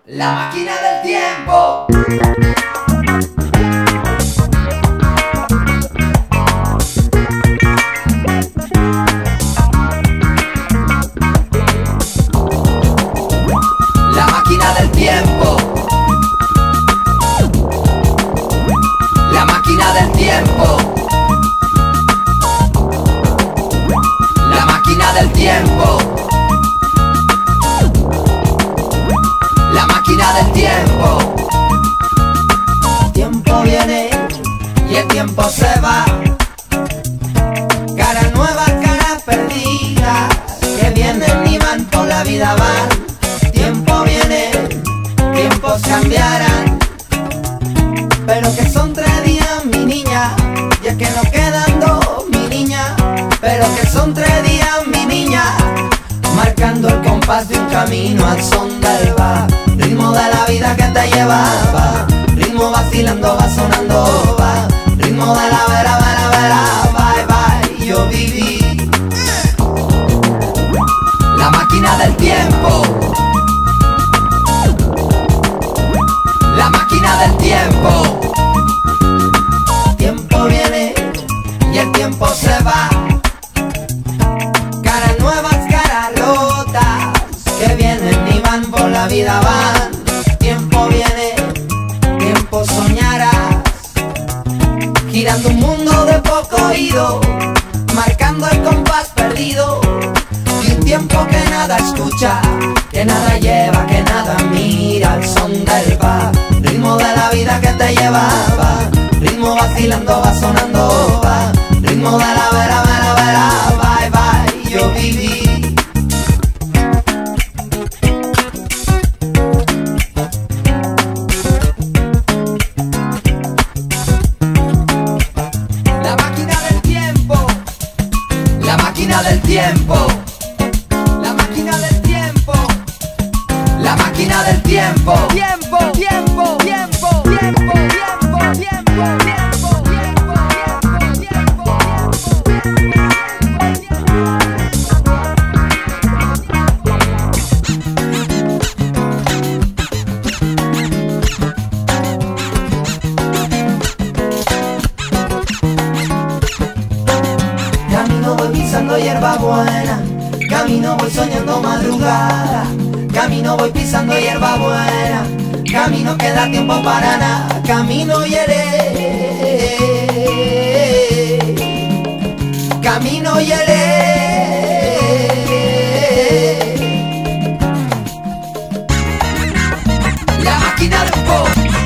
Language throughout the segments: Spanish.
La máquina del tiempo. La máquina del tiempo. La máquina del tiempo. La máquina del tiempo. La máquina del tiempo. El tiempo viene y el tiempo se va. Caras nuevas, caras perdidas, que vienen y van por la vida van. Tiempo viene, tiempos cambiarán, pero que son 3 días, mi niña, y es que nos quedan 2, mi niña, pero que son 3 días, mi niña, marcando el compás de un camino al son del va. Ritmo de la vida que te llevaba, ritmo vacilando va sonando va. Ritmo de la vera, vera, vera, bye, bye, yo viví. La máquina del tiempo. La máquina del tiempo. Tiempo viene y el tiempo se va. Caras nuevas, caras rotas, que vienen y van por la vida van. Tiempo viene, tiempo soñarás, girando un mundo de poco oído, marcando el compás perdido. Y un tiempo que nada escucha, que nada lleva, que nada mira al son del va. Ritmo de la vida que te llevaba, ritmo vacilando va sonando va. Ritmo de la vera, vera, vera, bye, bye, yo viví. La máquina del tiempo. La máquina del tiempo. La máquina del tiempo. La máquina del tiempo. Tiempo, tiempo, tiempo, tiempo, tiempo, tiempo, tiempo, tiempo, Camino voy pisando hierba buena, camino voy soñando madrugada. Camino voy pisando hierba buena, camino que da tiempo para nada. Camino y camino y la máquina del tiempo.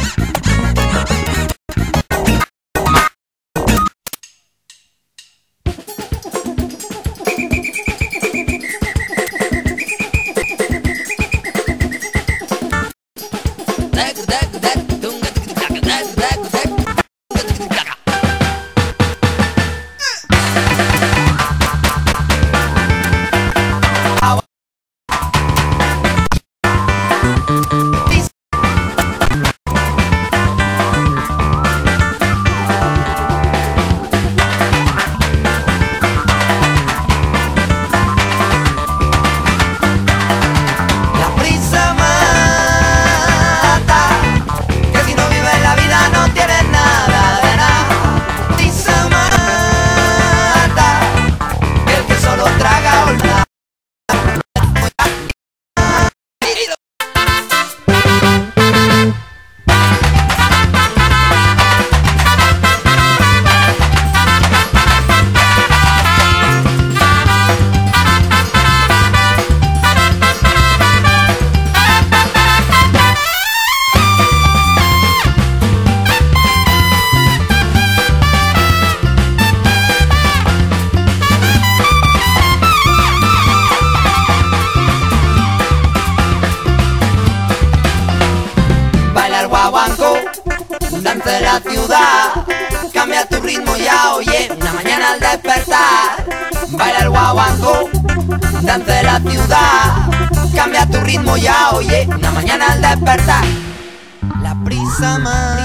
Danza de la ciudad, cambia tu ritmo ya, oye, una mañana al despertar. Baila el guaguancó, danza de la ciudad, cambia tu ritmo ya, oye, una mañana al despertar. La prisa más